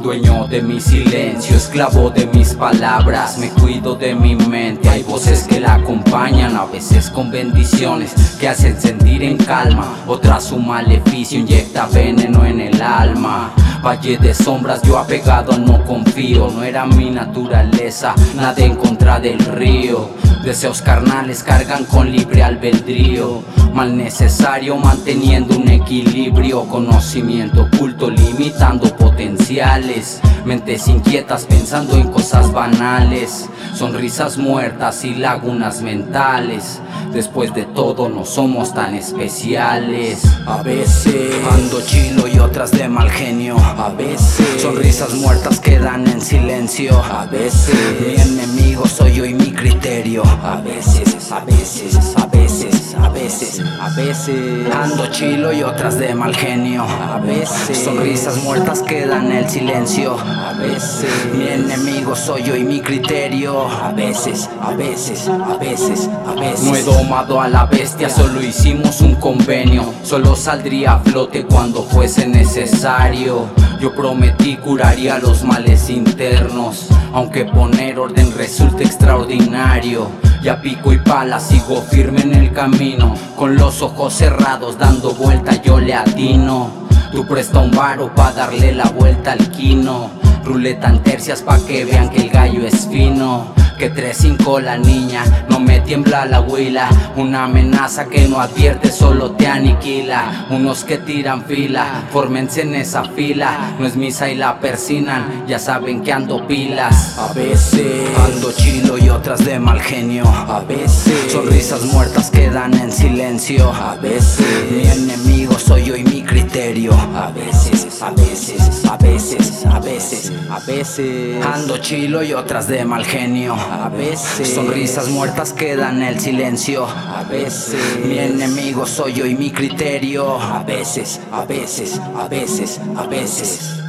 Dueño de mi silencio, esclavo de mis palabras. Me cuido de mi mente, hay voces que la acompañan, a veces con bendiciones que hacen sentir en calma. Otras su maleficio inyecta veneno en el alma. Valle de sombras, yo apegado no confío. No era mi naturaleza, nada en contra del río. Deseos carnales cargan con libre albedrío. Mal necesario manteniendo un equilibrio. Conocimiento oculto limitando potenciales. Mentes inquietas pensando en cosas banales. Sonrisas muertas y lagunas mentales. Después de todo no somos tan especiales. A veces ando chilo y otras de mal genio. A veces sonrisas muertas quedan en silencio. A veces mi enemigo soy yo y mi criterio. A veces, a veces, a veces, a veces, a veces ando chilo y otras de mal genio. A veces sonrisas muertas quedan en el silencio. A veces mi enemigo soy yo y mi criterio. A veces, a veces, a veces, a veces. No he domado a la bestia, solo hicimos un convenio. Solo saldría a flote cuando fuese necesario. Yo prometí curaría los males internos, aunque poner orden resulte extraordinario. Ya pico y pala, sigo firme en el camino. Con los ojos cerrados dando vuelta yo le atino. Tú presta un varo pa' darle la vuelta al quino. Ruleta en tercias pa' que vean que el gallo es fino. Que 3-5 la niña, no me tiembla la huila. Una amenaza que no advierte, solo te aniquila. Unos que tiran fila, fórmense en esa fila. No es misa y la persinan, ya saben que ando pilas. A veces ando chilo y otras de mal genio. A veces sonrisas muertas quedan en silencio. A veces mi enemigo soy yo y mi criterio. A veces, a veces, a veces, a veces, a veces ando chilo y otras de mal genio. A veces sonrisas muertas quedan en el silencio. A veces mi enemigo soy yo y mi criterio. A veces, a veces, a veces, a veces.